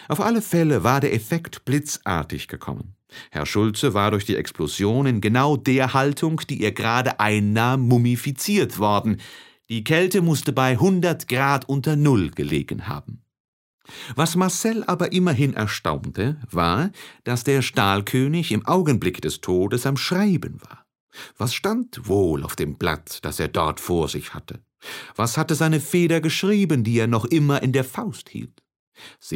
Auf alle Fälle war der Effekt blitzartig gekommen. Herr Schulze war durch die Explosion in genau der Haltung, die er gerade einnahm, mumifiziert worden. Die Kälte musste bei 100 Grad unter Null gelegen haben. Was Marcel aber immerhin erstaunte, war, dass der Stahlkönig im Augenblick des Todes am Schreiben war. Was stand wohl auf dem Blatt, das er dort vor sich hatte? Was hatte seine Feder geschrieben, die er noch immer in der Faust hielt?